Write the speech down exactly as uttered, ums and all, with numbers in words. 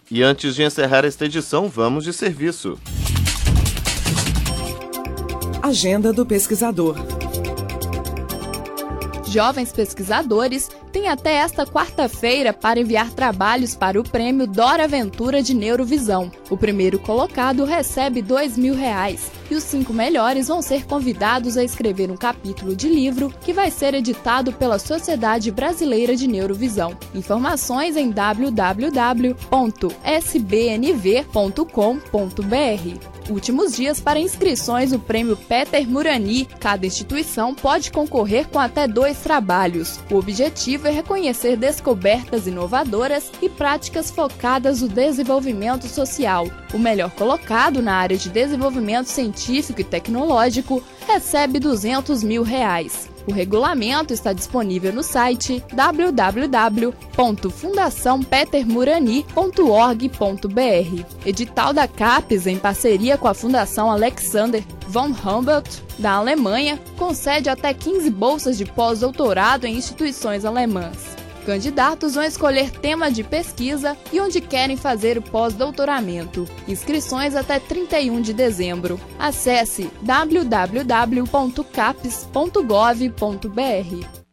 E antes de encerrar esta edição, vamos de serviço. Agenda do pesquisador. Jovens pesquisadores têm até esta quarta-feira para enviar trabalhos para o prêmio Dora Aventura de Neurovisão. O primeiro colocado recebe dois mil reais e os cinco melhores vão ser convidados a escrever um capítulo de livro que vai ser editado pela Sociedade Brasileira de Neurovisão. Informações em w w w ponto s b n v ponto com ponto b r. Últimos dias para inscrições no Prêmio Peter Murani. Cada instituição pode concorrer com até dois trabalhos. O objetivo é reconhecer descobertas inovadoras e práticas focadas no desenvolvimento social. O melhor colocado na área de desenvolvimento científico e tecnológico recebe duzentos mil reais. O regulamento está disponível no site w w w ponto fundação peter murani ponto org ponto b r. Edital da CAPES, em parceria com a Fundação Alexander von Humboldt, da Alemanha, concede até quinze bolsas de pós-doutorado em instituições alemãs. Candidatos vão escolher tema de pesquisa e onde querem fazer o pós-doutoramento. Inscrições até trinta e um de dezembro. Acesse w w w ponto capes ponto gov ponto b r.